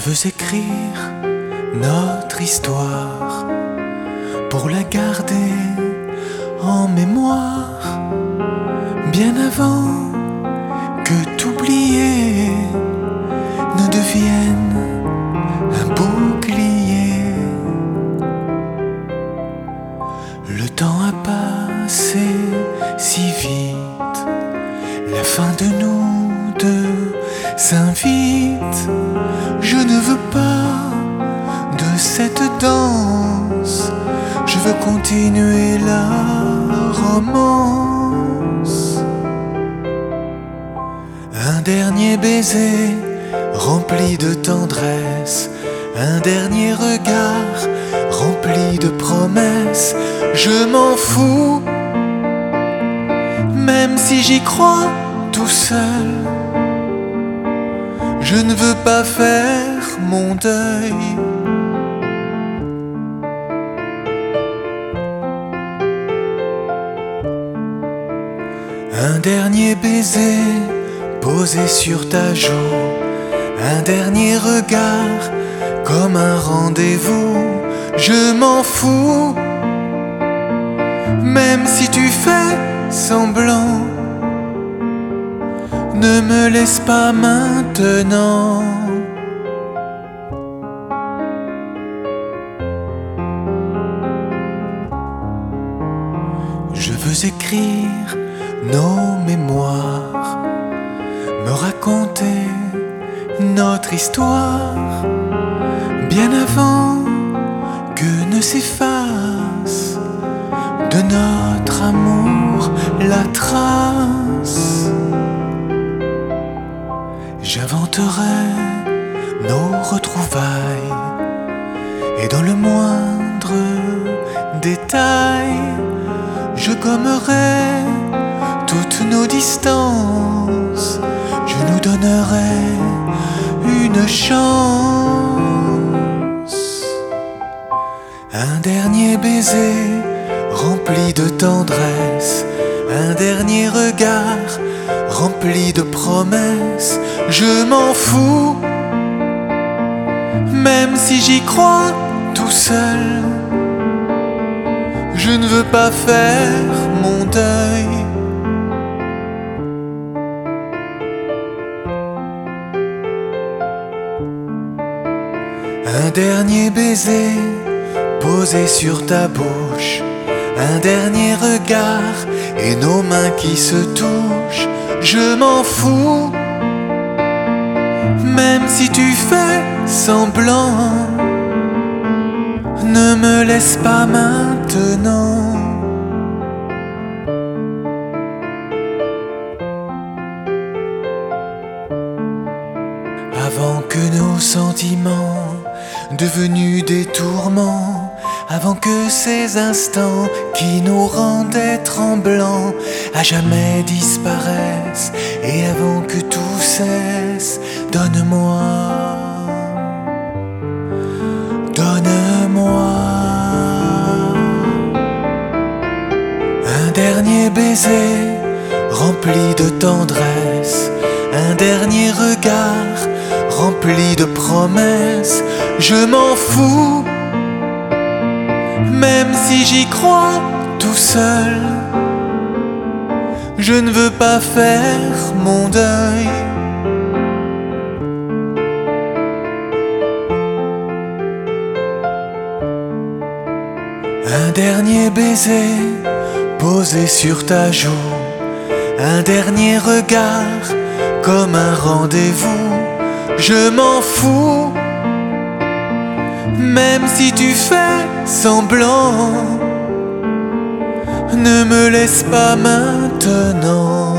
veux écrire notre histoire pour la garder en mémoire, bien avant que t'oublier ne devienne un bouclier. Le temps a passé si vite, la fin de nous deux s'invite. Je ne veux pas de cette danse, je veux continuer la romance. Un dernier baiser rempli de tendresse, un dernier regard rempli de promesses. Je m'en fous, même si j'y crois tout seul. Je ne veux pas faire mon deuil. Un dernier baiser posé sur ta joue, un dernier regard comme un rendez-vous. Je m'en fous, même si tu fais semblant. Ne me laisse pas maintenant. Je veux écrire nos mémoires, me raconter notre histoire, bien avant que ne s'efface de notre amour la trace. J'inventerai nos retrouvailles et dans le moindre détail, je gommerai toutes nos distances. Je nous donnerai une chance. Un dernier baiser rempli de tendresse, un dernier regard rempli de promesses. Je m'en fous, même si j'y crois tout seul. Je ne veux pas faire mon deuil. Un dernier baiser posé sur ta bouche, un dernier regard et nos mains qui se touchent. Je m'en fous, même si tu fais semblant. Ne me laisse pas maintenant. Avant que nos sentiments devenus des tourments, avant que ces instants qui nous rendaient tremblants à jamais disparaissent, et avant que tout cesse, donne-moi, donne-moi un dernier baiser rempli de tendresse, un dernier regard rempli de promesses. Je m'en fous, même si j'y crois tout seul. Je ne veux pas faire mon deuil. Un dernier baiser posé sur ta joue, un dernier regard comme un rendez-vous. Je m'en fous, même si tu fais semblant. Ne me laisse pas maintenant.